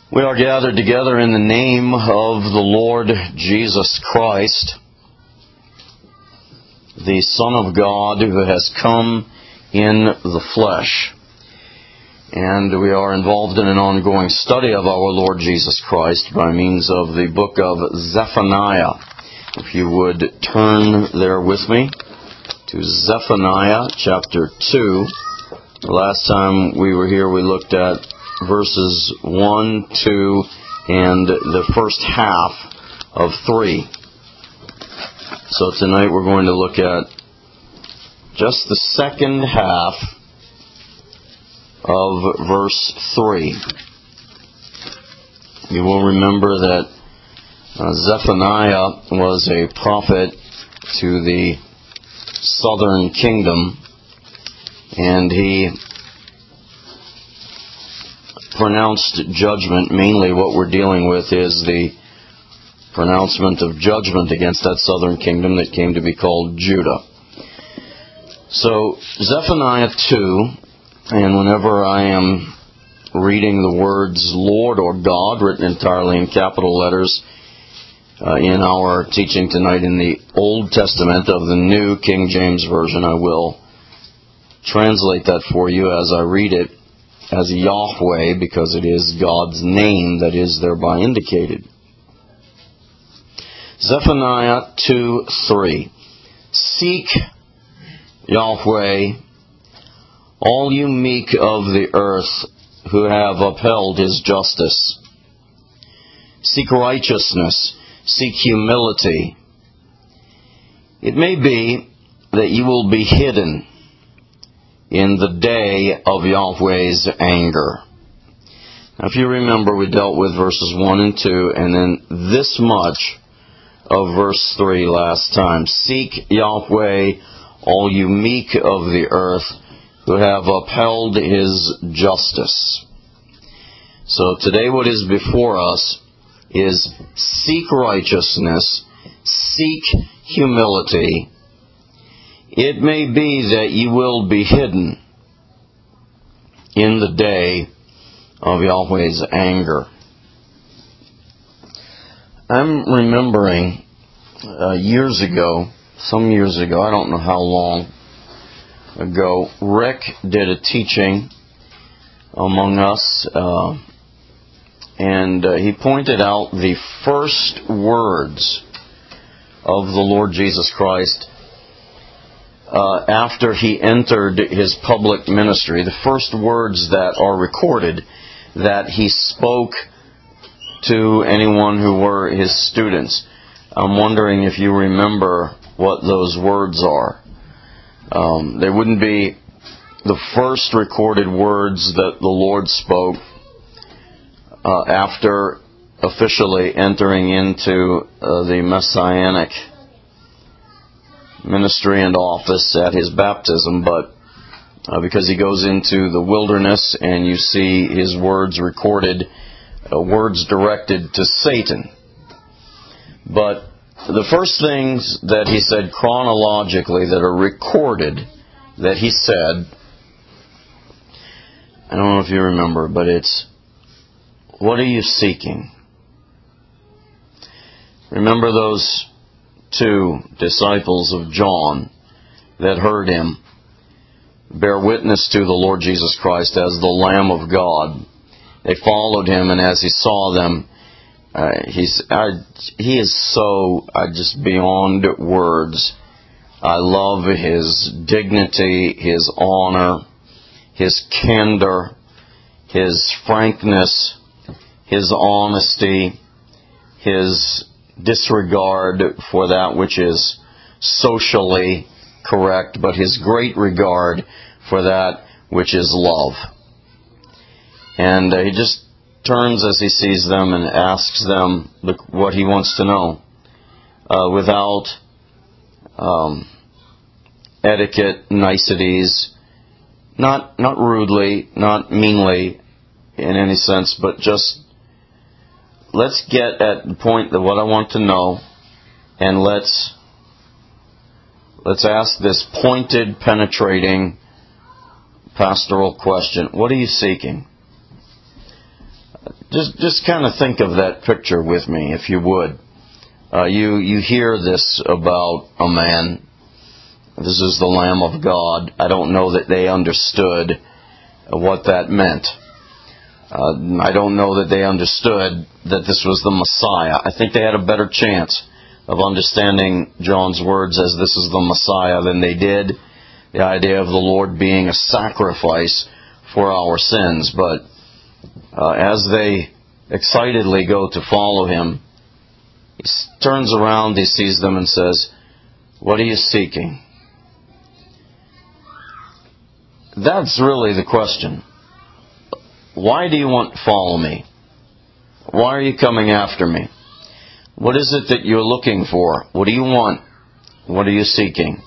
We are gathered together in the name of the Lord Jesus Christ, the Son of God who has come in the flesh. And we are involved in an ongoing study of our Lord Jesus Christ by means of the book of Zephaniah. If you would turn there with me to Zephaniah chapter 2. The last time we were here we looked at verses 1, 2, and the first half of 3. So tonight we're going to look at just the second half of verse 3. You will remember that Zephaniah was a prophet to the southern kingdom, and he pronounced judgment. Mainly what we're dealing with is the pronouncement of judgment against that southern kingdom that came to be called Judah. So, Zephaniah 2, and whenever I am reading the words Lord or God, written entirely in capital letters, in our teaching tonight in the Old Testament of the New King James Version, I will translate that for you as I read it as Yahweh, because it is God's name that is thereby indicated. Zephaniah 2:3. Seek Yahweh, all you meek of the earth who have upheld His justice. Seek righteousness, seek humility. It may be that you will be hidden in the day of Yahweh's anger. Now, if you remember, we dealt with verses 1 and 2, and then this much of verse 3 last time. Seek Yahweh, all you meek of the earth, who have upheld His justice. So today what is before us is seek righteousness, seek humility. It may be that you will be hidden in the day of Yahweh's anger. I'm remembering some years ago, I don't know how long ago, Rick did a teaching among us, and he pointed out the first words of the Lord Jesus Christ after He entered His public ministry. The first words that are recorded that He spoke to anyone who were His students. I'm wondering if you remember what those words are. They wouldn't be the first recorded words that the Lord spoke after officially entering into the Messianic ministry and office at His baptism, but because He goes into the wilderness and you see His words recorded, words directed to Satan. But the first things that He said chronologically that are recorded that He said, I don't know if you remember, but it's, what are you seeking? Remember those 2 disciples of John that heard Him bear witness to the Lord Jesus Christ as the Lamb of God. They followed Him, and as He saw them, He is so just beyond words. I love His dignity, His honor, His candor, His frankness, His honesty, His disregard for that which is socially correct, but His great regard for that which is love. And He just turns as He sees them and asks them what He wants to know, without etiquette, niceties, not rudely, not meanly in any sense, but just let's get at the point of what I want to know, and let's ask this pointed, penetrating, pastoral question. What are you seeking? Just kind of think of that picture with me, if you would. You hear this about a man. This is the Lamb of God. I don't know that they understood what that meant. I don't know that they understood that this was the Messiah. I think they had a better chance of understanding John's words as this is the Messiah than they did the idea of the Lord being a sacrifice for our sins. But as they excitedly go to follow him, he turns around, he sees them and says, "What are you seeking?" That's really the question. Why do you want to follow me? Why are you coming after me? What is it that you're looking for? What do you want? What are you seeking?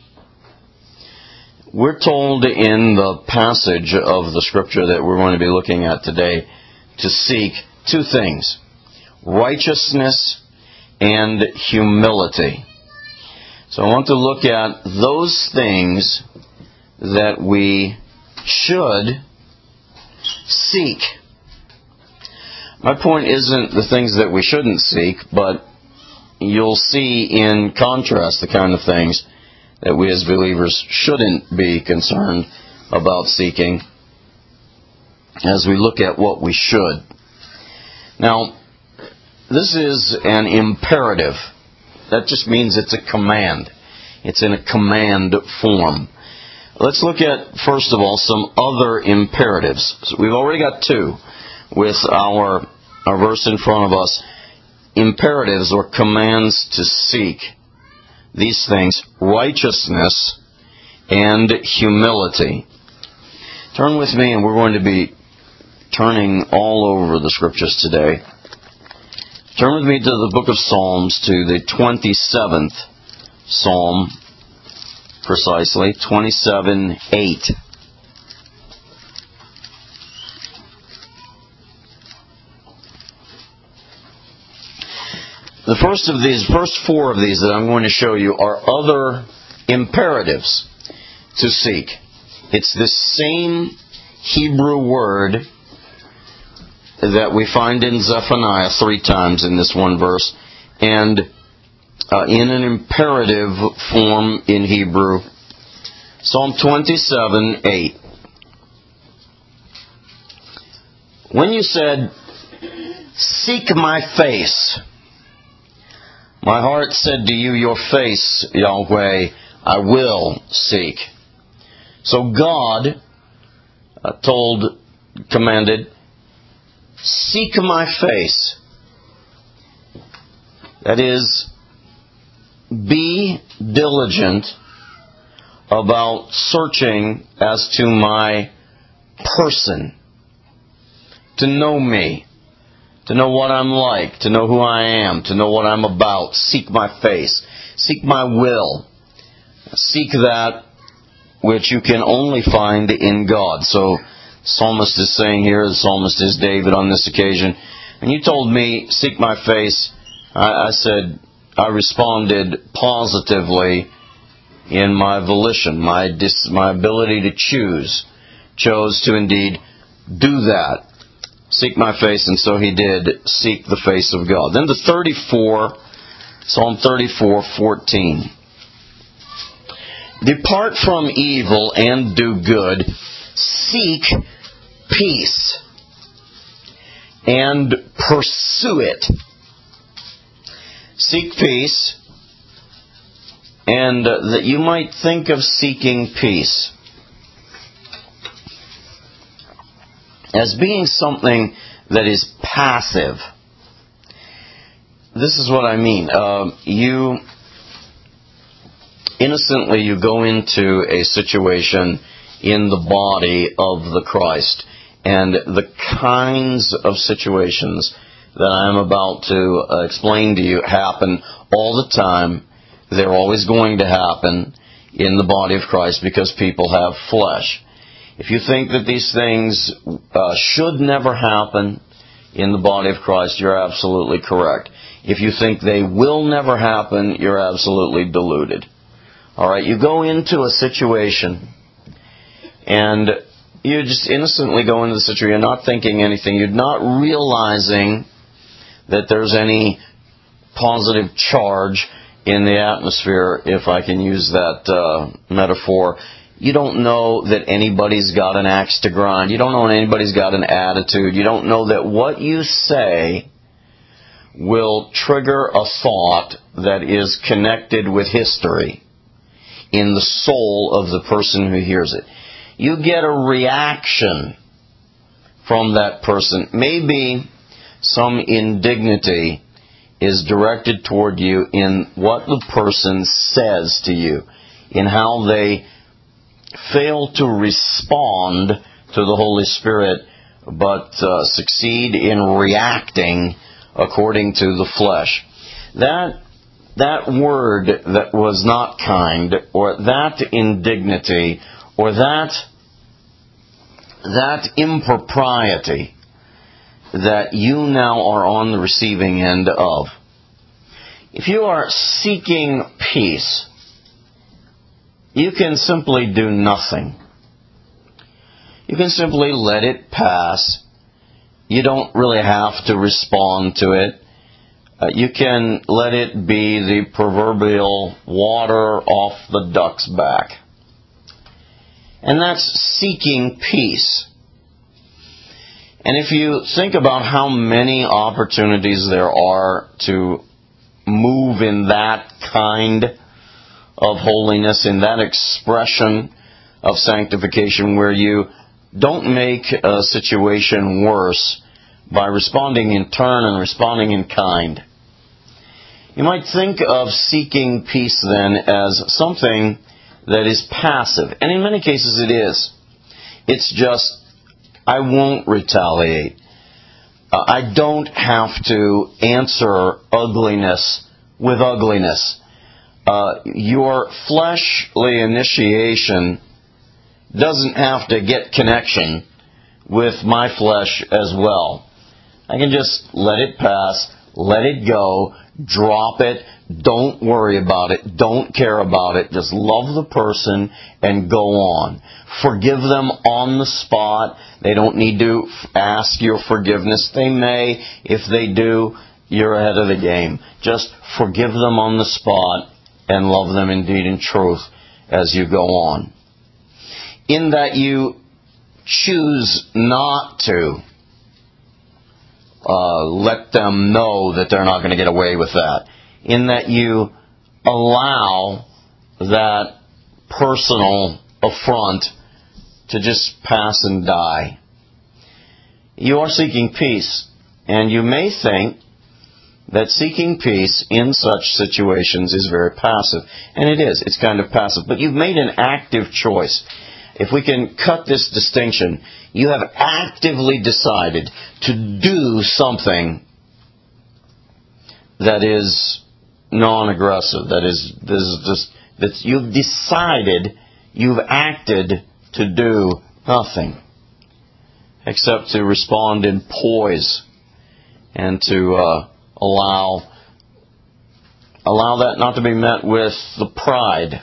We're told in the passage of the Scripture that we're going to be looking at today to seek two things: righteousness and humility. So I want to look at those things that we should seek. My point isn't the things that we shouldn't seek, but you'll see in contrast the kind of things that we as believers shouldn't be concerned about seeking as we look at what we should. Now, this is an imperative. That just means it's a command. It's in a command form. Let's look at, first of all, some other imperatives. So we've already got two with our verse in front of us. Imperatives or commands to seek these things: righteousness and humility. Turn with me, and we're going to be turning all over the Scriptures today. Turn with me to the book of Psalms, to the 27th Psalm, precisely, 27:8. The first four of these that I'm going to show you are other imperatives to seek. It's the same Hebrew word that we find in Zephaniah 3 times in this one verse, and in an imperative form in Hebrew. Psalm 27:8. When you said, "Seek my face," my heart said to you, "Your face, Yahweh, I will seek." So God commanded, "Seek my face." That is, be diligent about searching as to my person, to know me, to know what I'm like, to know who I am, to know what I'm about. Seek my face. Seek my will. Seek that which you can only find in God. So the psalmist is saying here, the psalmist is David on this occasion, and you told me, "Seek my face." I responded positively in my volition, my ability to choose. Chose to indeed do that. Seek my face, and so he did seek the face of God. Then Psalm 34:14. Depart from evil and do good. Seek peace and pursue it. Seek peace, and that you might think of seeking peace as being something that is passive. This is what I mean. You go into a situation in the body of the Christ, and the kinds of situations that I am about to explain to you happen all the time. They're always going to happen in the body of Christ because people have flesh. If you think that these things should never happen in the body of Christ, you're absolutely correct. If you think they will never happen, you're absolutely deluded. All right, you go into a situation and You just innocently go into the situation. You're not thinking anything. You're not realizing that there's any positive charge in the atmosphere, if I can use that metaphor. You don't know that anybody's got an axe to grind. You don't know that anybody's got an attitude. You don't know that what you say will trigger a thought that is connected with history in the soul of the person who hears it. You get a reaction from that person. Maybe some indignity is directed toward you in what the person says to you, in how they fail to respond to the Holy Spirit, but succeed in reacting according to the flesh. That word that was not kind, or that indignity, or that impropriety that you now are on the receiving end of. If you are seeking peace, you can simply do nothing. You can simply let it pass. You don't really have to respond to it. You can let it be the proverbial water off the duck's back. And that's seeking peace. And if you think about how many opportunities there are to move in that kind of holiness, in that expression of sanctification, where you don't make a situation worse by responding in turn and responding in kind. You might think of seeking peace then as something that is passive. And in many cases it is. It's just, I won't retaliate. I don't have to answer ugliness with ugliness. Your fleshly initiation doesn't have to get connection with my flesh as well. I can just let it pass, let it go, drop it, don't worry about it, don't care about it, just love the person and go on. Forgive them on the spot. They don't need to ask your forgiveness. They may. If they do, you're ahead of the game. Just forgive them on the spot and love them indeed in truth as you go on. In that you choose not to let them know that they're not going to get away with that. In that you allow that personal affront to just pass and die. You are seeking peace, and you may think that seeking peace in such situations is very passive. And it is. It's kind of passive. But you've made an active choice. If we can cut this distinction, you have actively decided to do something that is non-aggressive. That you've decided, you've acted to do nothing except to respond in poise and to allow that not to be met with the pride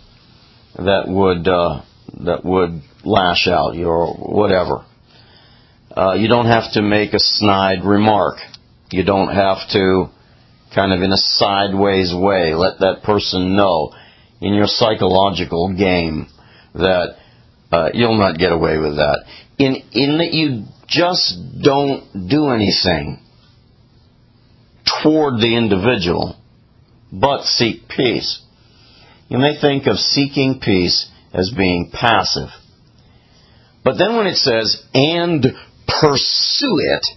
that would lash out or whatever. You don't have to make a snide remark. You don't have to kind of in a sideways way let that person know in your psychological game that you'll not get away with that. In that you just don't do anything toward the individual, but seek peace. You may think of seeking peace as being passive. But then when it says, and pursue it,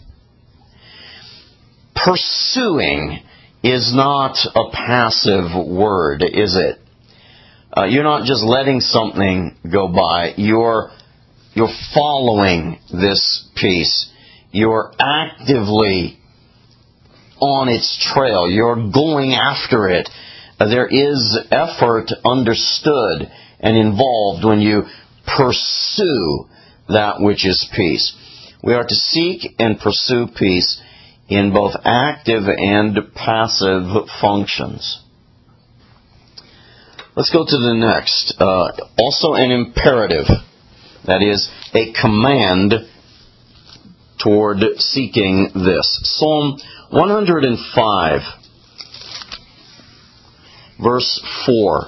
pursuing is not a passive word, is it? You're not just letting something go by. You're following this peace. You're actively on its trail. You're going after it. There is effort understood and involved when you pursue that which is peace. We are to seek and pursue peace in both active and passive functions. Let's go to the next. Also an imperative. That is a command toward seeking this. Psalm 105, verse 4.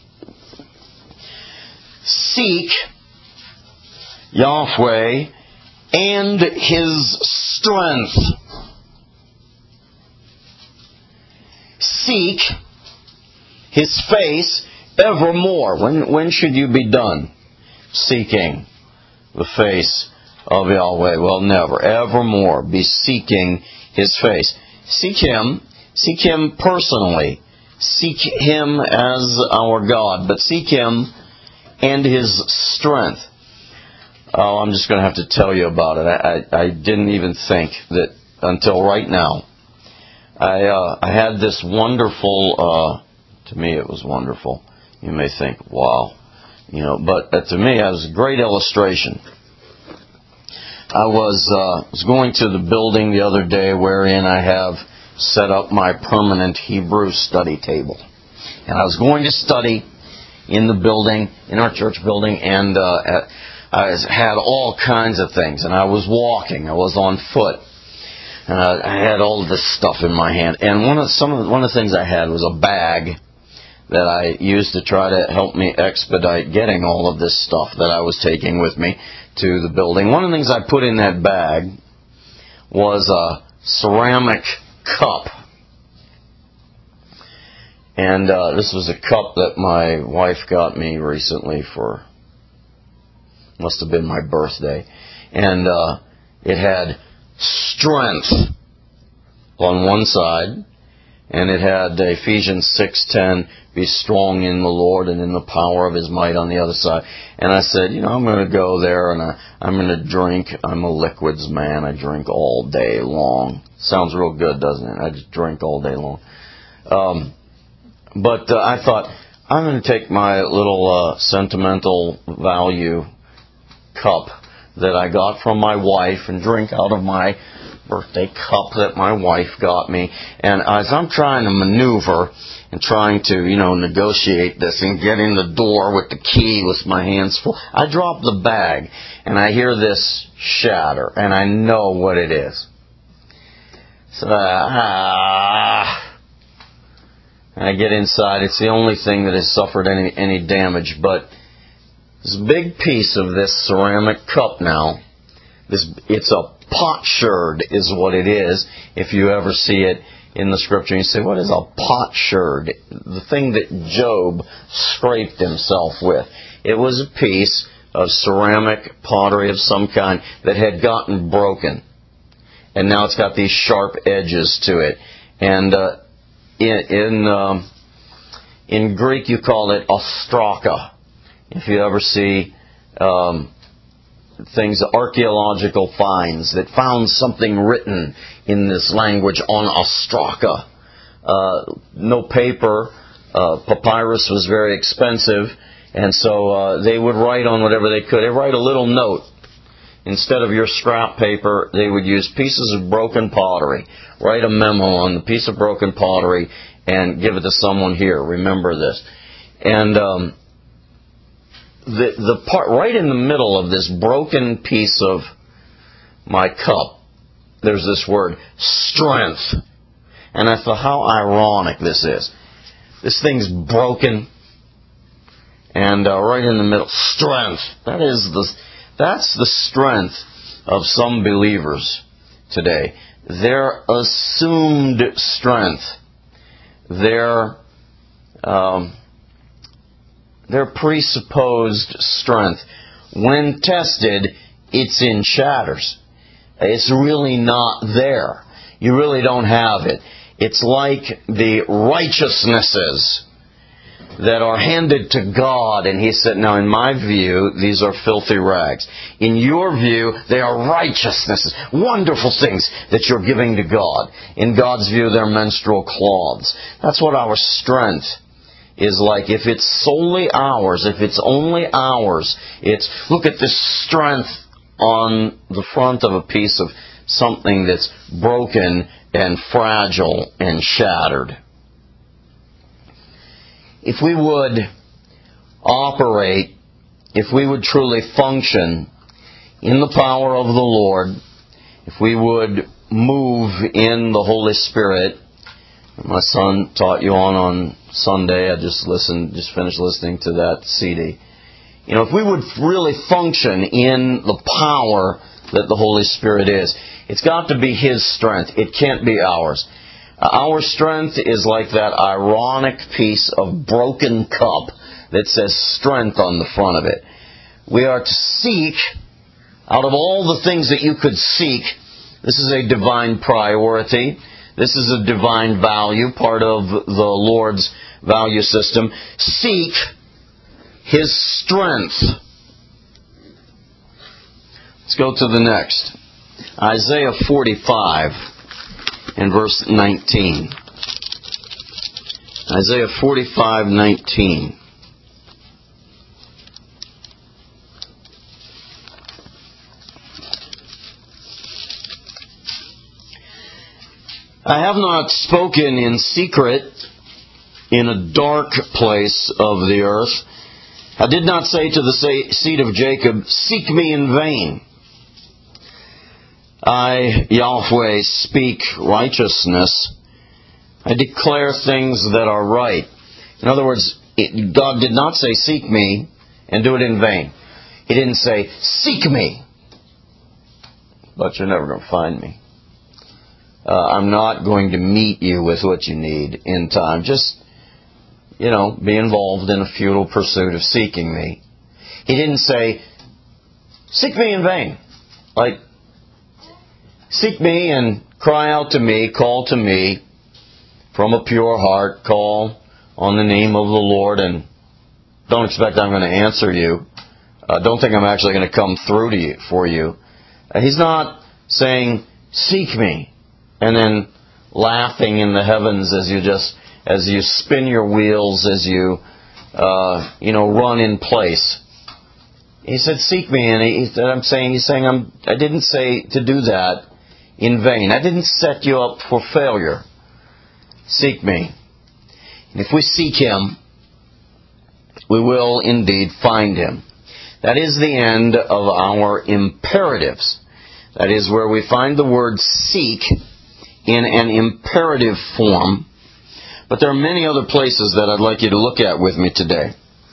Seek Yahweh and His strength. Seek His face evermore. When should you be done seeking the face of Yahweh? Well, never. Evermore be seeking His face. Seek Him. Seek Him personally. Seek Him as our God. But seek Him and His strength. Oh, I'm just going to have to tell you about it. I didn't even think that until right now. I had this wonderful, to me it was wonderful. You may think, wow. But to me it was a great illustration. I was going to the building the other day wherein I have set up my permanent Hebrew study table. And I was going to study in the building, in our church building, and I had all kinds of things. And I was walking. I was on foot. And I had all of this stuff in my hand. And one of the things I had was a bag that I used to try to help me expedite getting all of this stuff that I was taking with me to the building. One of the things I put in that bag was a ceramic cup. And this was a cup that my wife got me recently for, must have been my birthday. And it had strength on one side, and it had Ephesians 6:10, be strong in the Lord and in the power of His might on the other side. And I said, I'm going to go there and I'm going to drink. I'm a liquids man. I drink all day long. Sounds real good, doesn't it? I just drink all day long. But I thought, I'm going to take my little sentimental value cup that I got from my wife and drink out of my birthday cup that my wife got me. And as I'm trying to maneuver and trying to, negotiate this and get in the door with the key with my hands full, I drop the bag and I hear this shatter and I know what it is. So, I get inside. It's the only thing that has suffered any damage, but this big piece of this ceramic cup now, it's a potsherd is what it is. If you ever see it in the scripture, you say, what is a potsherd? The thing that Job scraped himself with. It was a piece of ceramic pottery of some kind that had gotten broken. And now it's got these sharp edges to it. And in Greek you call it ostraka. If you ever see things, archaeological finds that found something written in this language on ostraka. No paper. Papyrus was very expensive, and so they would write on whatever they could. They write a little note. Instead of your scrap paper, they would use pieces of broken pottery. Write a memo on the piece of broken pottery and give it to someone here. Remember this. And the part right in the middle of this broken piece of my cup, there's this word, strength. And I thought, how ironic this is. This thing's broken, and right in the middle, strength. That's the strength of some believers today. Their assumed strength, their presupposed strength, when tested, it's in shatters. It's really not there. You really don't have it. It's like the righteousnesses that are handed to God, and He said, now in my view, these are filthy rags. In your view, they are righteousnesses, wonderful things that you're giving to God. In God's view, they're menstrual cloths. That's what our strength is like. If it's solely ours, if it's only ours, it's, look at this strength on the front of a piece of something that's broken and fragile and shattered. If we would operate if we would truly function in the power of the Lord, if we would move in the Holy Spirit. My son taught you on Sunday. I just finished listening to that CD. If we would really function in the power that the Holy Spirit is, it's got to be His strength. It can't be ours. Our strength is like that ironic piece of broken cup that says strength on the front of it. We are to seek, out of all the things that you could seek, this is a divine priority. This is a divine value, part of the Lord's value system. Seek His strength. Let's go to the next. Isaiah 45 and verse 19. Isaiah 45:19. I have not spoken in secret in a dark place of the earth. I did not say to the seed of Jacob, seek me in vain. I, Yahweh, speak righteousness. I declare things that are right. In other words, God did not say, seek me and do it in vain. He didn't say, seek me, but you're never going to find me. I'm not going to meet you with what you need in time. Just, be involved in a futile pursuit of seeking me. He didn't say, seek me in vain. Like, seek me and cry out to me, call to me from a pure heart, call on the name of the Lord, and don't expect I'm going to answer you. Don't think I'm actually going to come through to you for you. He's not saying, seek me, and then laughing in the heavens as you spin your wheels, as you run in place. He said, seek me, and he's saying, I didn't say to do that in vain. I didn't set you up for failure. Seek me. And if we seek Him, we will indeed find Him. That is the end of our imperatives. That is where we find the word seek in an imperative form. But there are many other places that I'd like you to look at with me today.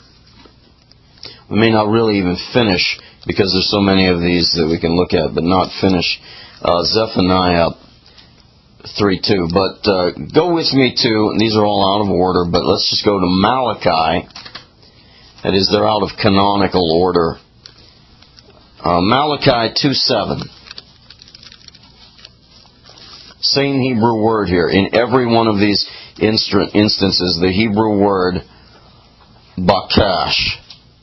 We may not really even finish, because there's so many of these that we can look at, but not finish Zephaniah 3:2. But go with me to, these are all out of order, but let's just go to Malachi. That is, they're out of canonical order. Malachi 2:7. Same Hebrew word here. In every one of these instances, the Hebrew word bakash.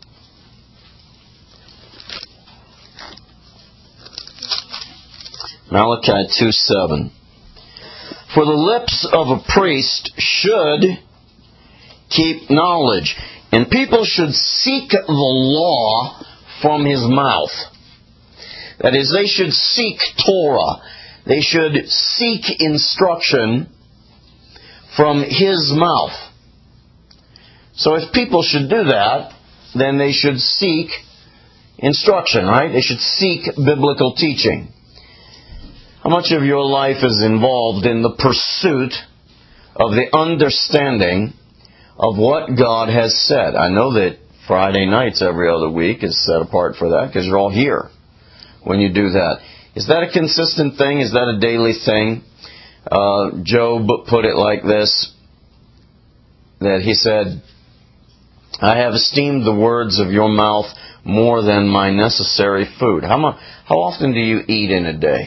Malachi 2:7. For the lips of a priest should keep knowledge, and people should seek the law from his mouth. That is, they should seek Torah. They should seek instruction from his mouth. So if people should do that, then they should seek instruction, right? They should seek biblical teaching. How much of your life is involved in the pursuit of the understanding of what God has said? I know that Friday nights every other week is set apart for that, because you're all here when you do that. Is that a consistent thing? Is that a daily thing? Job put it like this, that he said, I have esteemed the words of your mouth more than my necessary food. How often do you eat in a day?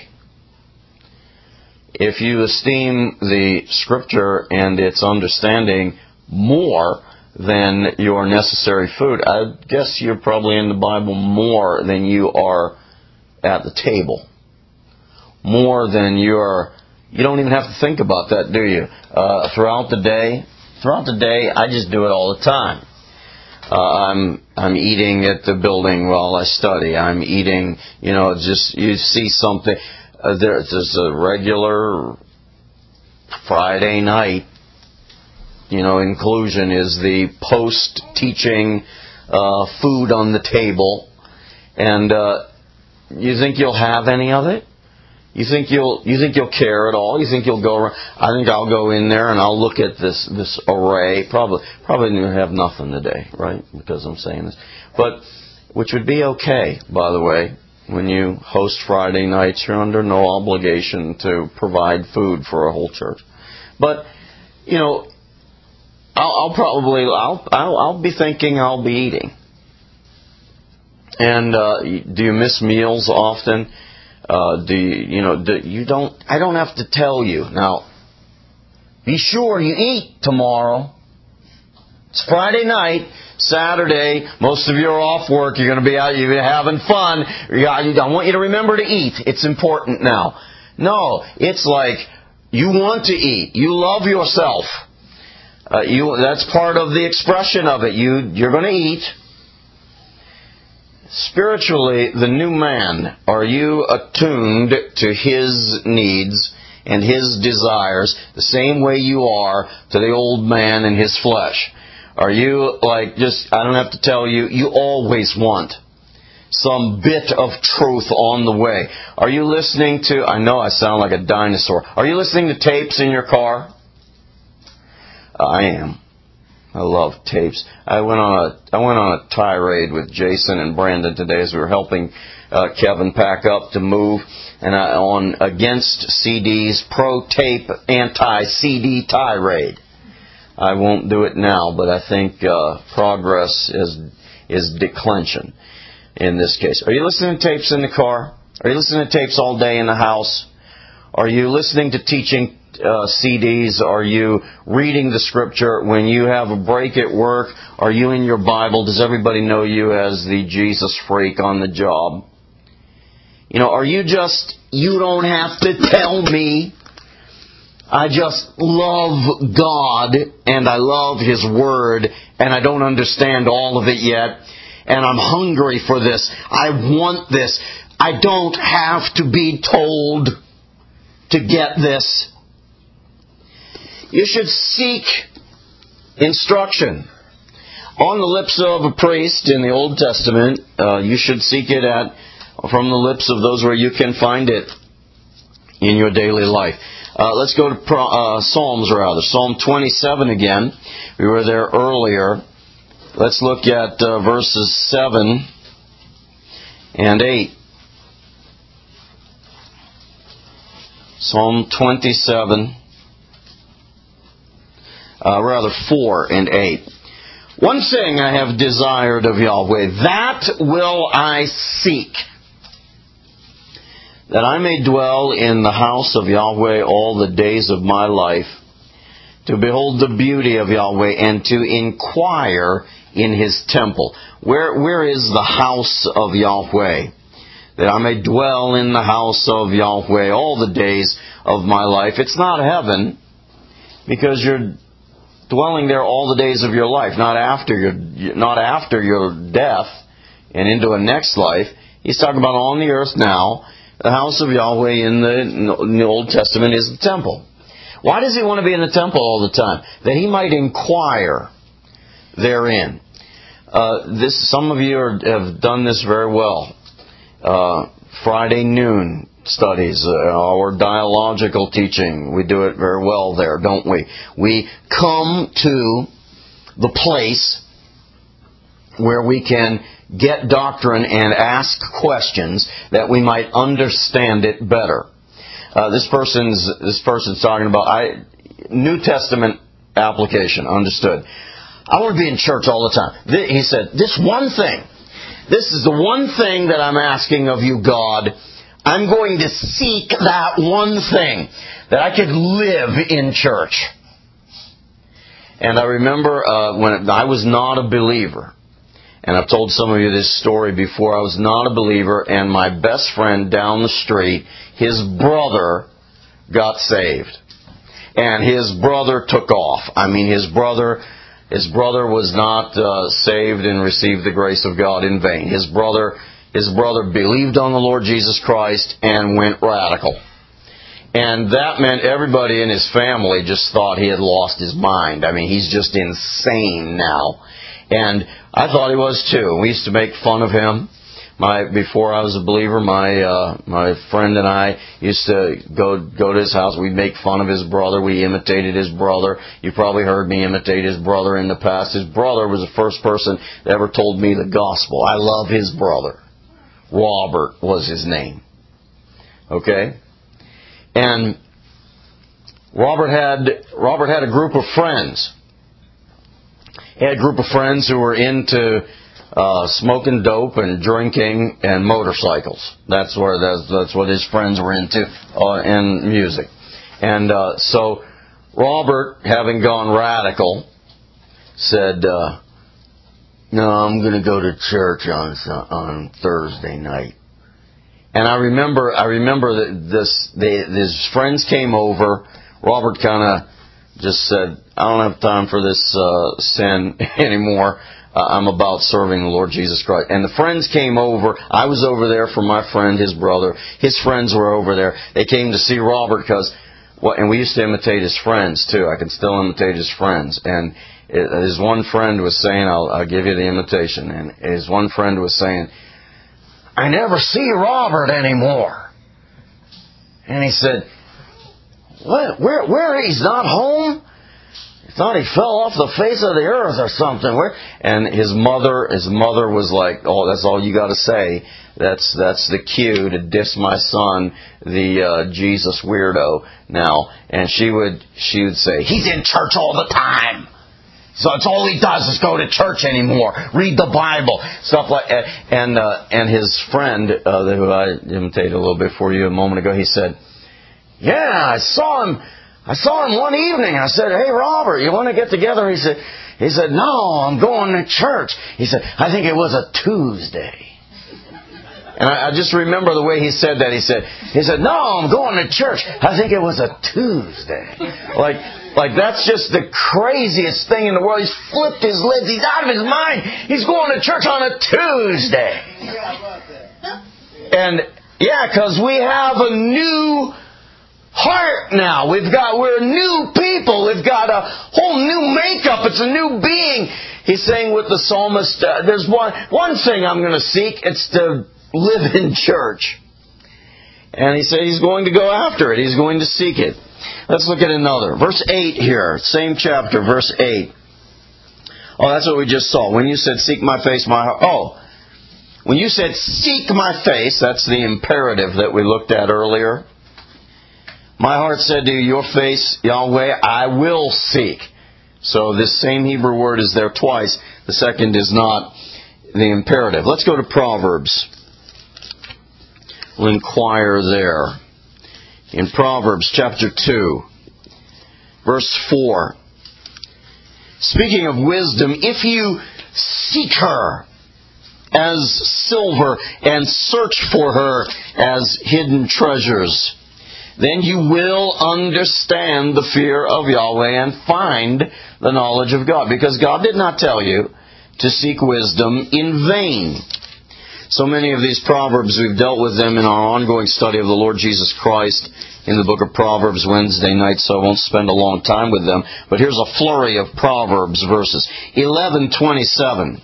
If you esteem the Scripture and its understanding more than your necessary food, I guess you're probably in the Bible more than you are at the table. More than you don't even have to think about that, do you? Throughout the day, I just do it all the time. I'm eating at the building while I study. I'm eating, you see something. There's a regular Friday night, inclusion is the post-teaching food on the table, and you think you'll have any of it? You think you'll care at all? You think you'll go around? I think I'll go in there and I'll look at this array. Probably have nothing today, right? Because I'm saying this, but which would be okay, by the way. When you host Friday nights, you're under no obligation to provide food for a whole church. But I'll be thinking I'll be eating. And do you miss meals often? I don't have to tell you. Now, be sure you eat tomorrow. It's Friday night, Saturday. Most of you are off work. You're going to be out. You're having fun. I want you to remember to eat. It's important now. No, it's like you want to eat. You love yourself. That's part of the expression of it. You're going to eat. Spiritually, the new man, are you attuned to his needs and his desires the same way you are to the old man and his flesh? Are you I don't have to tell you, you always want some bit of truth on the way. Are you listening to, I know I sound like a dinosaur, are you listening to tapes in your car? I am. I love tapes. I went on a tirade with Jason and Brandon today as we were helping Kevin pack up to move, and on against CDs, pro tape, anti-CD tirade. I won't do it now, but I think progress is declension in this case. Are you listening to tapes in the car? Are you listening to tapes all day in the house? Are you listening to teaching CDs? Are you reading the Scripture? When you have a break at work, are you in your Bible? Does everybody know you as the Jesus freak on the job? Are you don't have to tell me. I just love God, and I love His Word, and I don't understand all of it yet, and I'm hungry for this. I want this. I don't have to be told to get this. You should seek instruction. On the lips of a priest in the Old Testament, you should seek it from the lips of those where you can find it in your daily life. Let's go to Psalms rather. Psalm 27 again. We were there earlier. Let's look at verses 7 and 8. Psalm 27, 4 and 8. One thing I have desired of Yahweh, that will I seek, that I may dwell in the house of Yahweh all the days of my life, to behold the beauty of Yahweh and to inquire in His temple. Where is the house of Yahweh? That I may dwell in the house of Yahweh all the days of my life. It's not heaven, because you're dwelling there all the days of your life, not after your death and into a next life. He's talking about on the earth now. The house of Yahweh in the Old Testament is the temple. Why does He want to be in the temple all the time? That He might inquire therein. Some of you have done this very well. Friday noon studies, our dialogical teaching, we do it very well there, don't we? We come to the place where we can get doctrine and ask questions that we might understand it better. This person's talking about New Testament application, understood. I want to be in church all the time. He said, this is the one thing that I'm asking of you, God. I'm going to seek that one thing, that I could live in church. And I remember when I was not a believer, and I've told some of you this story before. I was not a believer, and my best friend down the street, his brother got saved. And his brother took off. I mean, his brother was not saved and received the grace of God in vain. His brother believed on the Lord Jesus Christ and went radical. And that meant everybody in his family just thought he had lost his mind. I mean, he's just insane now. And I thought he was too. We used to make fun of him. Before I was a believer, my friend and I used to go to his house. We'd make fun of his brother. We imitated his brother. You probably heard me imitate his brother in the past. His brother was the first person that ever told me the gospel. I love his brother. Robert was his name. Okay? And Robert had a group of friends. He had a group of friends who were into smoking dope and drinking and motorcycles. That's what his friends were into, and music. And so Robert, having gone radical, said, "No, I'm going to go to church on Thursday night." And I remember that his friends came over. Robert kind of just said, "I don't have time for this sin anymore. I'm about serving the Lord Jesus Christ." And the friends came over. I was over there for my friend, his brother. His friends were over there. They came to see Robert and we used to imitate his friends too. I can still imitate his friends. And his one friend was saying, I'll give you the imitation. And his one friend was saying, "I never see Robert anymore." And he said, "What? Where? He's not home? I thought he fell off the face of the earth or something." And his mother was like, "Oh, that's all you got to say. That's the cue to diss my son, the Jesus weirdo now." And she would say, "He's in church all the time. So it's all he does is go to church anymore. Read the Bible." Stuff like that. And his friend, who I imitated a little bit for you a moment ago, he said, "Yeah, I saw him one evening. I said, 'Hey, Robert, you want to get together?' He said, 'No, I'm going to church.' He said, 'I think it was a Tuesday.'" And I just remember the way he said that. He said, "No, I'm going to church. I think it was a Tuesday." Like that's just the craziest thing in the world. He's flipped his lids. He's out of his mind. He's going to church on a Tuesday. And yeah, because we have a new heart now. We're new people. We've got a whole new makeup. It's a new being. He's saying with the psalmist, there's one thing I'm going to seek. It's to live in church. And he said he's going to go after it. He's going to seek it. Let's look at another. Verse 8 here. Same chapter, verse 8. Oh, that's what we just saw. When you said, "Seek my face, my heart." Oh, when you said, "Seek my face," that's the imperative that we looked at earlier. "My heart said to you, your face, Yahweh, I will seek." So this same Hebrew word is there twice. The second is not the imperative. Let's go to Proverbs. We'll inquire there. In Proverbs chapter 2, verse 4. Speaking of wisdom, "If you seek her as silver and search for her as hidden treasures, then you will understand the fear of Yahweh and find the knowledge of God." Because God did not tell you to seek wisdom in vain. So many of these Proverbs, we've dealt with them in our ongoing study of the Lord Jesus Christ in the book of Proverbs Wednesday night, so I won't spend a long time with them. But here's a flurry of Proverbs verses. 11:27.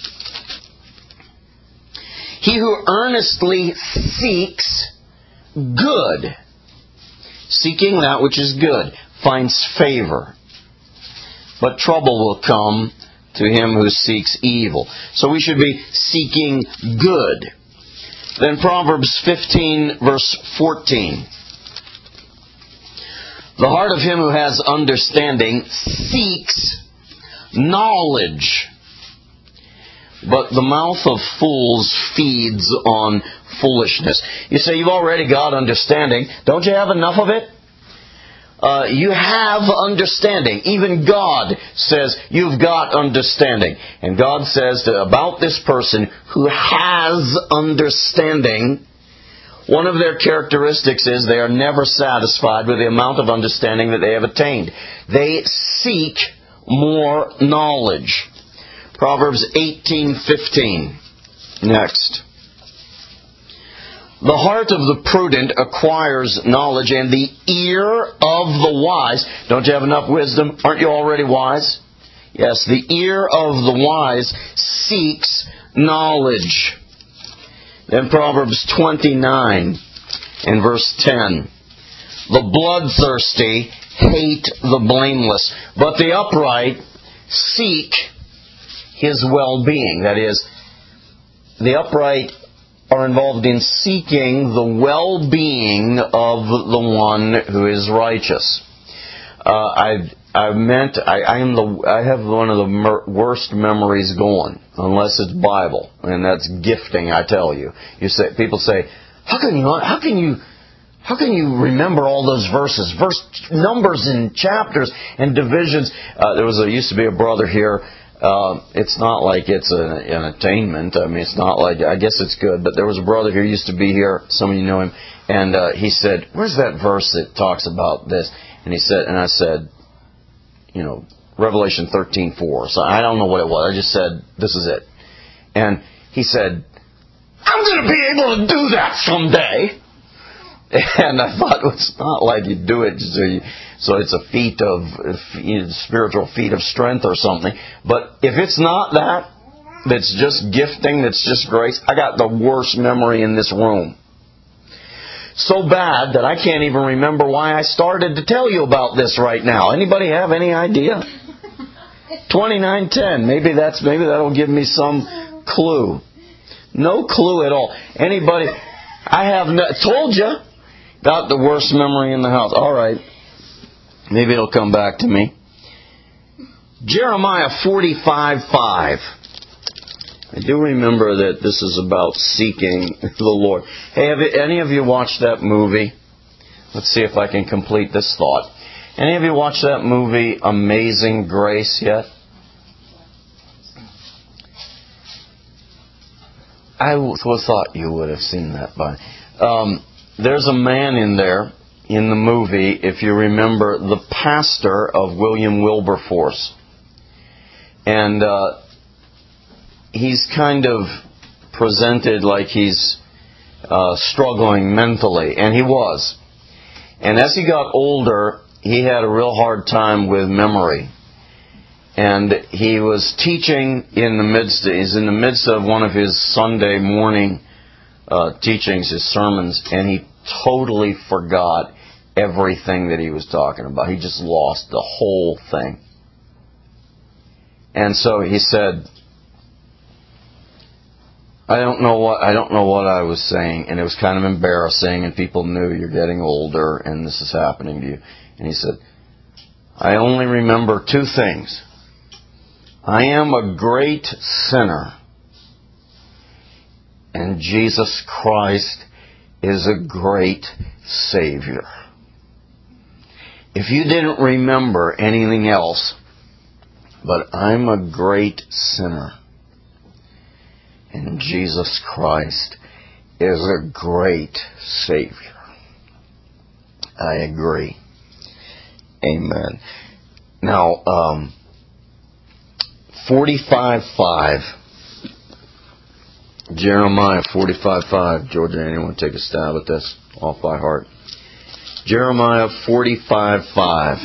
"He who earnestly seeks good," seeking that which is good, "finds favor. But trouble will come to him who seeks evil." So we should be seeking good. Then Proverbs 15, verse 14. "The heart of him who has understanding seeks knowledge, but the mouth of fools feeds on foolishness." You say, "You've already got understanding. Don't you have enough of it?" You have understanding. Even God says you've got understanding. And God says about this person who has understanding, one of their characteristics is they are never satisfied with the amount of understanding that they have attained. They seek more knowledge. Proverbs 18:15. Next. "The heart of the prudent acquires knowledge, and the ear of the wise..." Don't you have enough wisdom? Aren't you already wise? Yes, the ear of the wise seeks knowledge. Then Proverbs 29 and verse 10. The bloodthirsty hate the blameless, but the upright seek his well-being. That is, the upright are involved in seeking the well-being of the one who is righteous. I have one of the worst memories going, unless it's Bible, and that's gifting. I tell you. People say, how can you remember all those verses, numbers and chapters and divisions? Used to be a brother here. It's not like it's an attainment. I mean, it's not like, I guess it's good, but there was a brother here, used to be here. Some of you know him, and he said, "Where's that verse that talks about this?" And I said, Revelation 13:4. So I don't know what it was. I just said, "This is it." And he said, "I'm going to be able to do that someday." And I thought, well, it's not like you do it so it's a spiritual feat of strength or something. But if it's not that's just gifting, that's just grace, I got the worst memory in this room. So bad that I can't even remember why I started to tell you about this right now. Anybody have any idea? 29:10. Maybe that'll give me some clue. No clue at all. Anybody? Told you. Got the worst memory in the house. All right. Maybe it'll come back to me. Jeremiah 45:5. I do remember that this is about seeking the Lord. Hey, have any of you watched that movie? Let's see if I can complete this thought. Any of you watched that movie, Amazing Grace, yet? I thought you would have seen that by now. There's a man in there, in the movie, if you remember, the pastor of William Wilberforce. And he's kind of presented like he's struggling mentally, and he was. And as he got older, he had a real hard time with memory. And he was teaching he's in the midst of one of his Sunday morning teachings, his sermons, and he totally forgot everything that he was talking about. He just lost the whole thing. And so he said, I don't know what I was saying, and it was kind of embarrassing, and people knew you're getting older and this is happening to you. And he said, I only remember two things. I am a great sinner, and Jesus Christ is a great Savior. If you didn't remember anything else, but I'm a great sinner, and Jesus Christ is a great Savior. I agree. Amen. Now, 45:5. Jeremiah 45:5. Georgia, anyone take a stab at this off by heart? Jeremiah 45:5.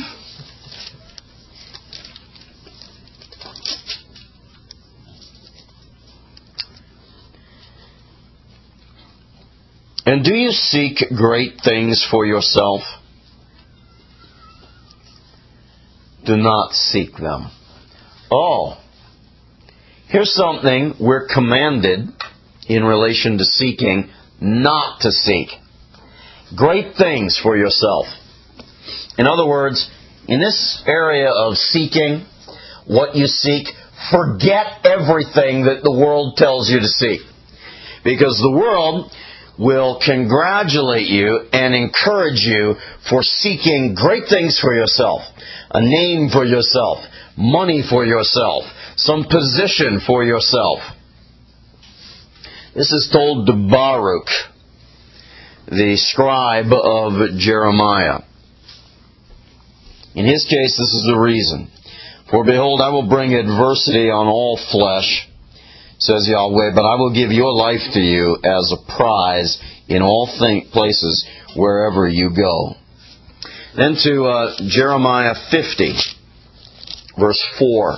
And do you seek great things for yourself? Do not seek them. Oh, here's something we're commanded in relation to seeking not to seek. Great things for yourself. In other words, in this area of seeking what you seek, forget everything that the world tells you to seek. Because the world will congratulate you and encourage you for seeking great things for yourself. A name for yourself. Money for yourself. Some position for yourself. This is told to Baruch, the scribe of Jeremiah. In his case, this is the reason. For behold, I will bring adversity on all flesh, says Yahweh, but I will give your life to you as a prize in all places wherever you go. Then to Jeremiah 50. verse 4.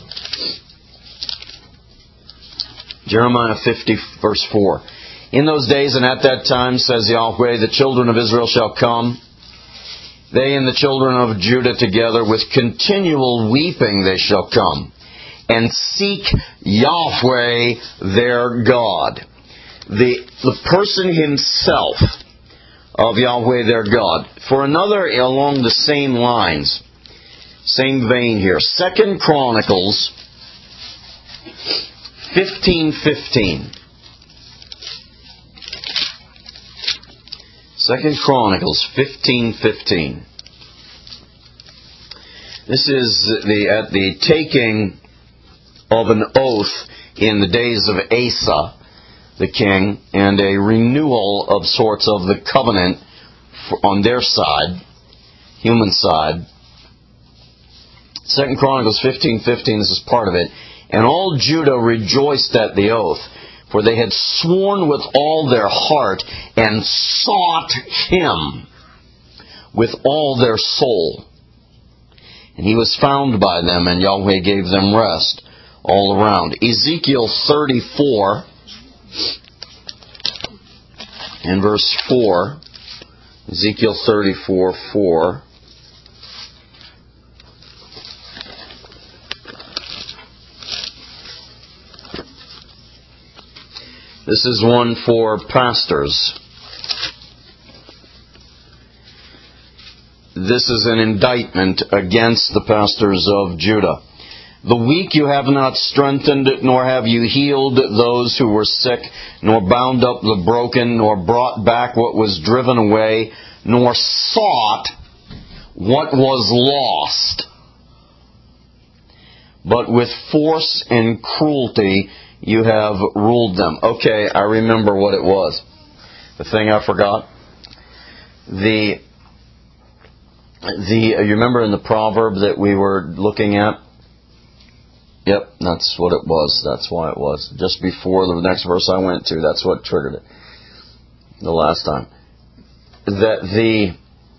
Jeremiah 50, verse 4. In those days and at that time, says Yahweh, the children of Israel shall come, they and the children of Judah together, with continual weeping they shall come, and seek Yahweh their God. The person himself of Yahweh their God. For another, along the same lines, same vein here, 2 Chronicles 15:15. 2 Chronicles 15:15. This is at the taking of an oath in the days of Asa, the king, and a renewal of sorts of the covenant on their side, human side. 2 Chronicles 15:15, this is part of it. And all Judah rejoiced at the oath, for they had sworn with all their heart and sought him with all their soul. And he was found by them, and Yahweh gave them rest all around. Ezekiel 34 and verse 4. Ezekiel 34:4. This is one for pastors. This is an indictment against the pastors of Judah. The weak you have not strengthened, nor have you healed those who were sick, nor bound up the broken, nor brought back what was driven away, nor sought what was lost. But with force and cruelty you have ruled them. Okay, I remember what it was. The thing I forgot. You remember in the proverb that we were looking at? Yep, that's what it was. That's why it was. Just before the next verse I went to, that's what triggered it. The last time. That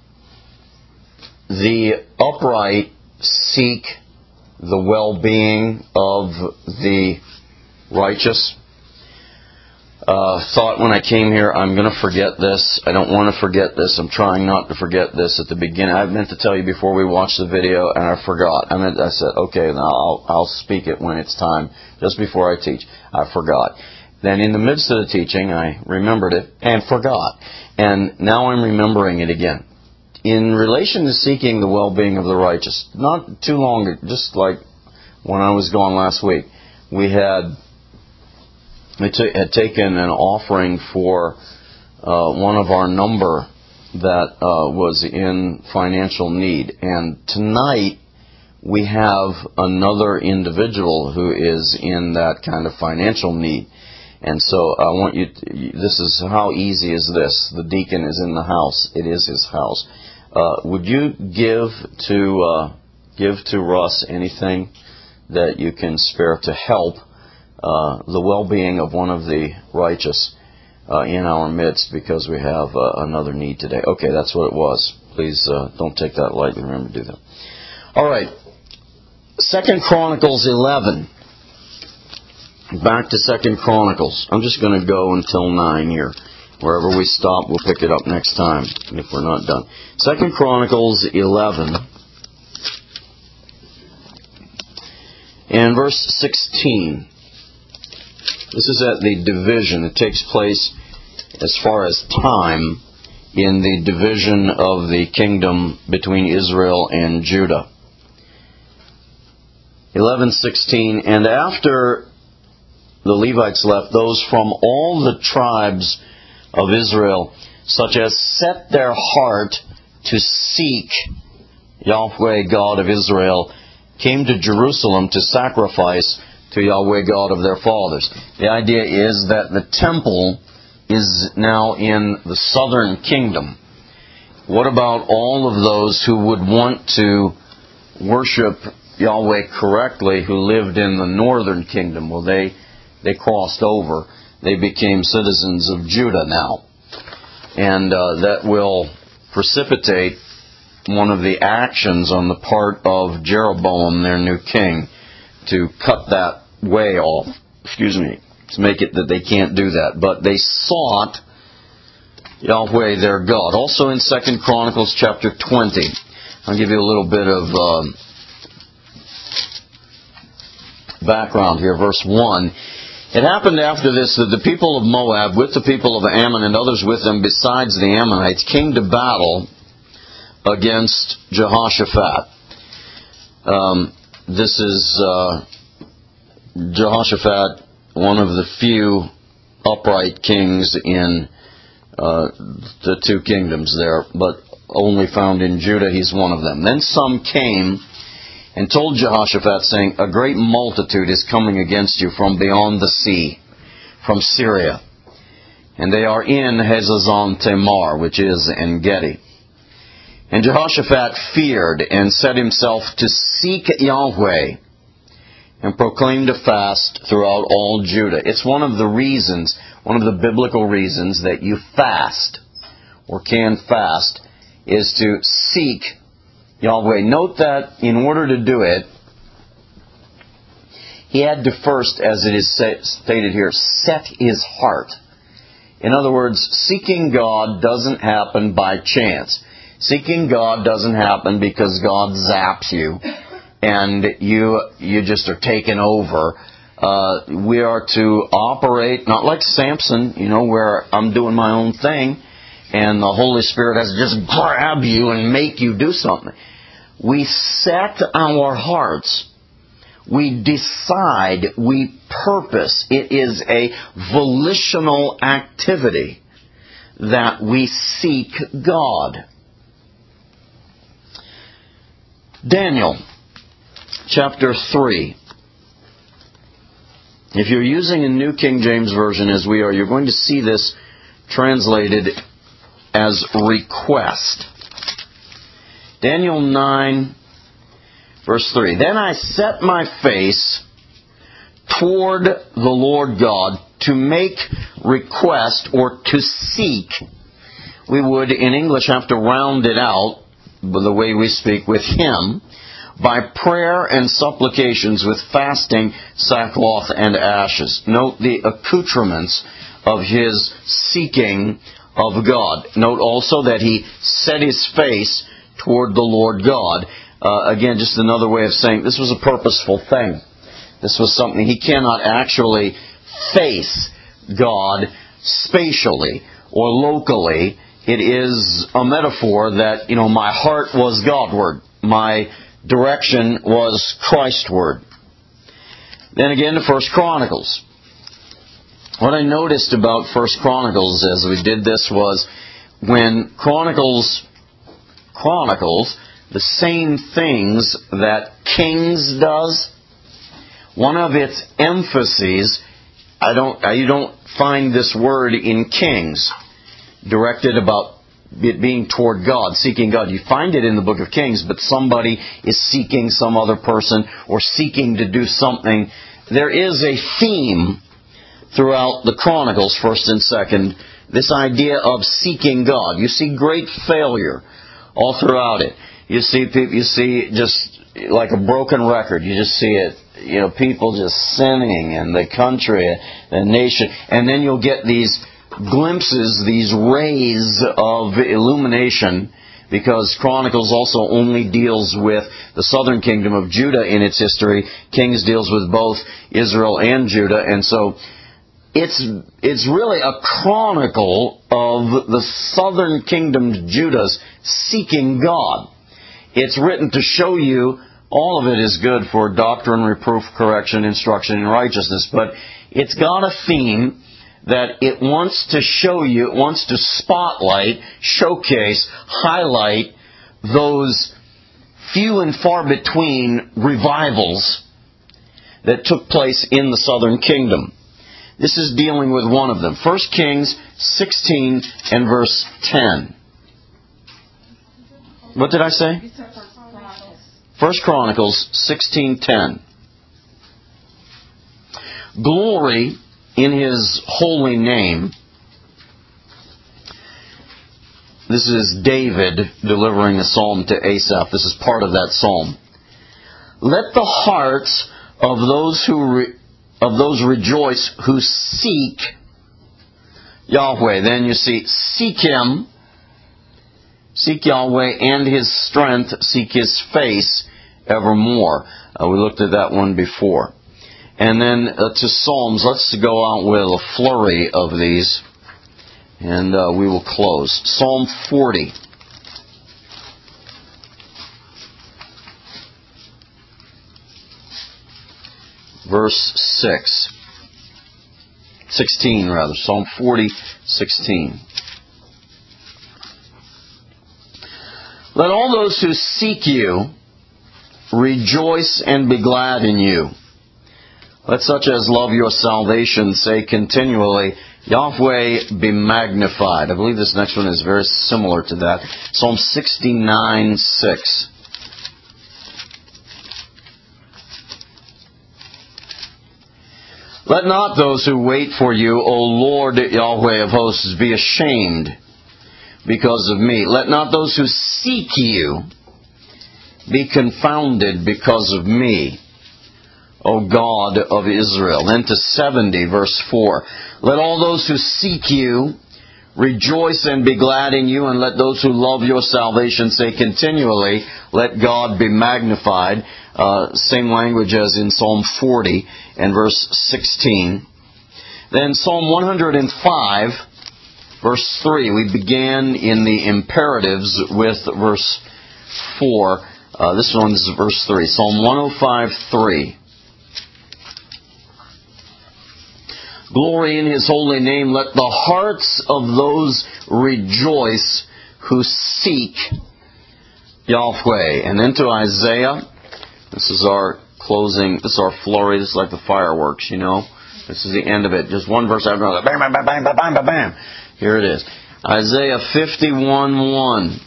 the upright seek the well-being of the righteous. Thought when I came here, I'm going to forget this. I don't want to forget this. I'm trying not to forget this at the beginning. I meant to tell you before we watched the video, and I forgot. I said, okay, now I'll speak it when it's time, just before I teach. I forgot. Then in the midst of the teaching, I remembered it and forgot. And now I'm remembering it again. In relation to seeking the well-being of the righteous, not too long, just like when I was gone last week, we had taken an offering for one of our number that was in financial need. And tonight we have another individual who is in that kind of financial need. And so I want you this is how easy is this. The deacon is in the house. It is his house. Would you give to Russ anything that you can spare to help the well-being of one of the righteous in our midst, because we have another need today. Okay, that's what it was. Please don't take that lightly. Remember to do that. All right. 2 Chronicles 11. Back to 2 Chronicles. I'm just going to go until 9 here. Wherever we stop, we'll pick it up next time if we're not done. 2 Chronicles 11 and verse 16. This is at the division. It takes place as far as time in the division of the kingdom between Israel and Judah. 11:16, and after the Levites left, those from all the tribes of Israel, such as set their heart to seek Yahweh God of Israel, came to Jerusalem to sacrifice to Yahweh God of their fathers. The idea is that the temple is now in the southern kingdom. What about all of those who would want to worship Yahweh correctly who lived in the northern kingdom? Well, they crossed over. They became citizens of Judah now. And that will precipitate one of the actions on the part of Jeroboam, their new king, to cut that way off. To make it that they can't do that. But they sought Yahweh their God. Also in 2 Chronicles chapter 20. I'll give you a little bit of background here. Verse 1. It happened after this that the people of Moab, with the people of Ammon and others with them besides the Ammonites, came to battle against Jehoshaphat. This is Jehoshaphat, one of the few upright kings in the two kingdoms there, but only found in Judah. He's one of them. Then some came and told Jehoshaphat, saying, a great multitude is coming against you from beyond the sea, from Syria. And they are in Hazazon Tamar, which is En-gedi. And Jehoshaphat feared and set himself to seek Yahweh and proclaimed a fast throughout all Judah. It's one of the reasons, one of the biblical reasons that you fast or can fast is to seek Yahweh. Note that in order to do it, he had to first, as it is stated here, set his heart. In other words, seeking God doesn't happen by chance. Seeking God doesn't happen because God zaps you and you just are taken over. We are to operate, not like Samson, where I'm doing my own thing and the Holy Spirit has to just grab you and make you do something. We set our hearts. We decide. We purpose. It is a volitional activity that we seek God. Daniel, chapter 3. If you're using a New King James Version as we are, you're going to see this translated as request. Daniel 9, verse 3. Then I set my face toward the Lord God to make request or to seek. We would, in English, have to round it out the way we speak with Him by prayer and supplications with fasting, sackcloth, and ashes. Note the accoutrements of his seeking of God. Note also that he set his face toward the Lord God. Again, just another way of saying this was a purposeful thing. This was something he cannot actually face God spatially or locally. It is a metaphor that, my heart was Godward. My direction was Christward. Then again to 1 Chronicles. What I noticed about 1 Chronicles as we did this was when Chronicles the same things that Kings does, one of its emphases, you don't find this word in Kings directed about it being toward God, seeking God. You find it in the book of Kings, but somebody is seeking some other person or seeking to do something. There is a theme throughout the Chronicles, 1st and 2nd, this idea of seeking God. You see great failure all throughout it. You see just like a broken record. You just see it, people just sinning in the country, the nation. And then you'll get these glimpses, these rays of illumination, because Chronicles also only deals with the southern kingdom of Judah in its history. Kings deals with both Israel and Judah, and so it's really a chronicle of the southern kingdom, Judah's seeking God. It's written to show you all of it is good for doctrine, reproof, correction, instruction in righteousness, but it's got a theme that it wants to show you, it wants to spotlight, showcase, highlight those few and far between revivals that took place in the southern kingdom. This is dealing with one of them. 1 Kings 16 and verse 10. What did I say? 1 Chronicles 16:10. Glory in His holy name. This is David delivering a psalm to Asaph. This is part of that psalm. Let the hearts of those rejoice who seek Yahweh. Then you see, seek Him, seek Yahweh and His strength, seek His face evermore. We looked at that one before. And then to Psalms, let's go out with a flurry of these, and we will close. Psalm 40. Verse 16 rather. Psalm 40, 16. Let all those who seek you rejoice and be glad in you. Let such as love your salvation say continually, Yahweh be magnified. I believe this next one is very similar to that. Psalm 69, 6. Let not those who wait for you, O Lord Yahweh of hosts, be ashamed because of me. Let not those who seek you be confounded because of me, O God of Israel. Then to 70, verse 4. Let all those who seek you rejoice and be glad in you, and let those who love your salvation say continually, let God be magnified. Same language as in Psalm 40 and verse 16. Then Psalm 105, verse 3. We began in the imperatives with verse 4. This one's verse 3. Psalm 105, 3. Glory in His holy name. Let the hearts of those rejoice who seek Yahweh. And then to Isaiah. This is our closing. This is our flurry. This is like the fireworks, you know. This is the end of it. Just one verse after another. Bam, bam, bam, bam, bam, bam, bam. Here it is. Isaiah 51:1.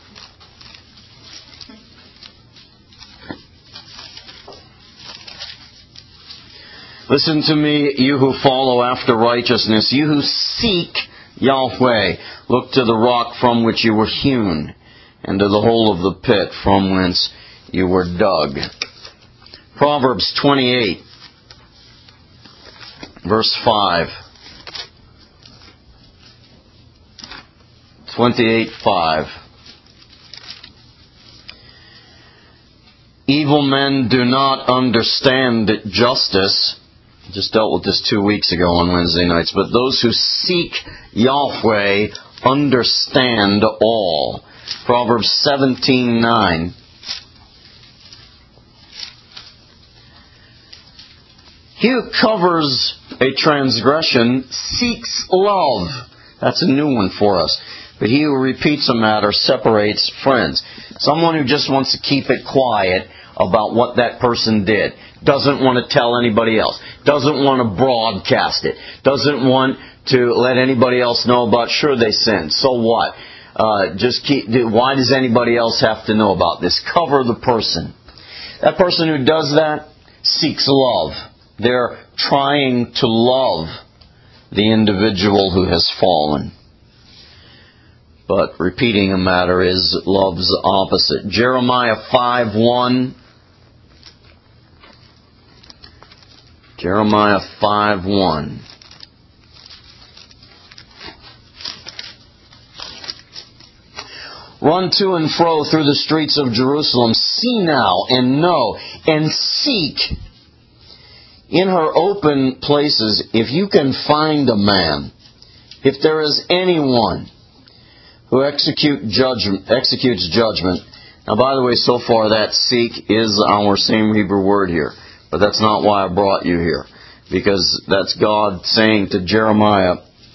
Listen to me, you who follow after righteousness, you who seek Yahweh. Look to the rock from which you were hewn, and to the hole of the pit from whence you were dug. Proverbs 28, verse 5. 28:5. Evil men do not understand justice. Just dealt with this 2 weeks ago on Wednesday nights. But those who seek Yahweh understand all. Proverbs 17:9. He who covers a transgression seeks love. That's a new one for us. But he who repeats a matter separates friends. Someone who just wants to keep it quiet about what that person did. Doesn't want to tell anybody else. Doesn't want to broadcast it. Doesn't want to let anybody else know about, sure, they sinned. So what? Why does anybody else have to know about this? Cover the person. That person who does that seeks love. They're trying to love the individual who has fallen. But repeating a matter is love's opposite. Jeremiah 5:1. Jeremiah 5:1. Run to and fro through the streets of Jerusalem. See now and know and seek in her open places, if you can find a man, if there is anyone who executes judgment. Now, by the way, so far that seek is our same Hebrew word here. But that's not why I brought you here. Because that's God saying to Jeremiah,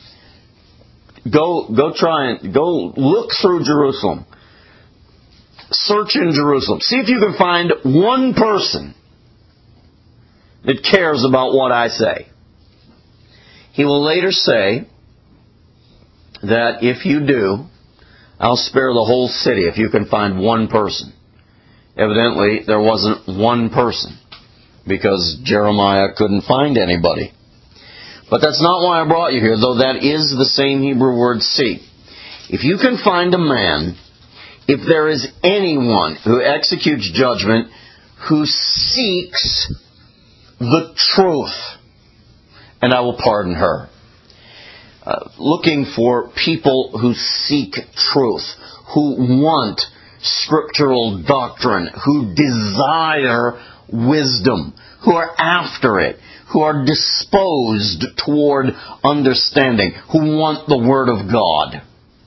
go look through Jerusalem. Search in Jerusalem. See if you can find one person that cares about what I say. He will later say that if you do, I'll spare the whole city if you can find one person. Evidently, there wasn't one person because Jeremiah couldn't find anybody. But that's not why I brought you here, though that is the same Hebrew word seek. If you can find a man, if there is anyone who executes judgment, who seeks the truth, and I will pardon her. Looking for people who seek truth, who want scriptural doctrine, who desire wisdom, who are after it, who are disposed toward understanding, who want the Word of God.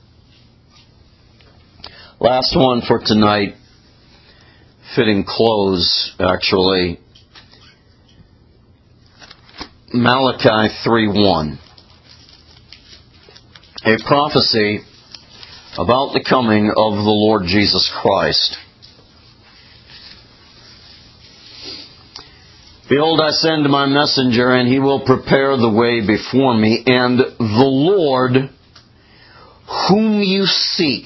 Last one for tonight, fitting close, actually. Malachi 3:1. A prophecy about the coming of the Lord Jesus Christ. Behold, I send my messenger, and he will prepare the way before me, and the Lord, whom you seek,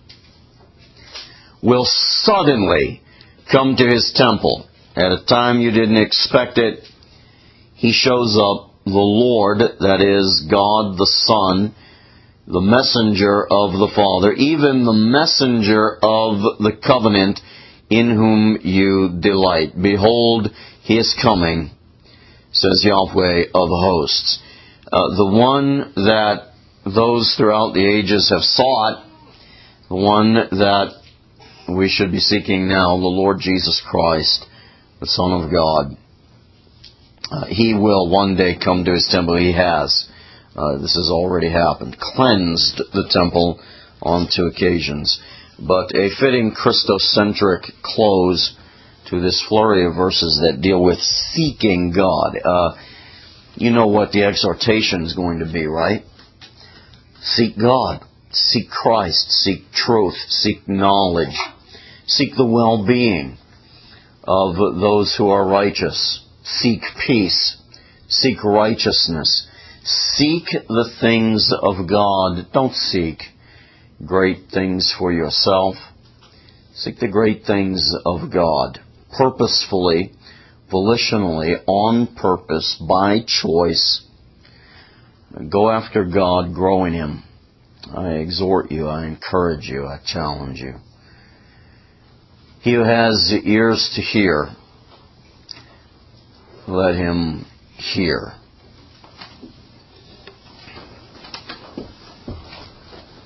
will suddenly come to his temple. At a time you didn't expect it, he shows up, the Lord, that is God the Son, the messenger of the Father, even the messenger of the covenant in whom you delight. Behold, he is coming, says Yahweh of hosts. The one that those throughout the ages have sought, the one that we should be seeking now, the Lord Jesus Christ, the Son of God. He will one day come to his temple. He has. This has already happened. Cleansed the temple on 2 occasions. But a fitting Christocentric close to this flurry of verses that deal with seeking God. You know what the exhortation is going to be, right? Seek God. Seek Christ. Seek truth. Seek knowledge. Seek the well-being of those who are righteous. Seek peace. Seek righteousness. Seek the things of God. Don't seek great things for yourself. Seek the great things of God. Purposefully, volitionally, on purpose, by choice. Go after God, grow in Him. I exhort you, I encourage you, I challenge you. He who has ears to hear, let him hear.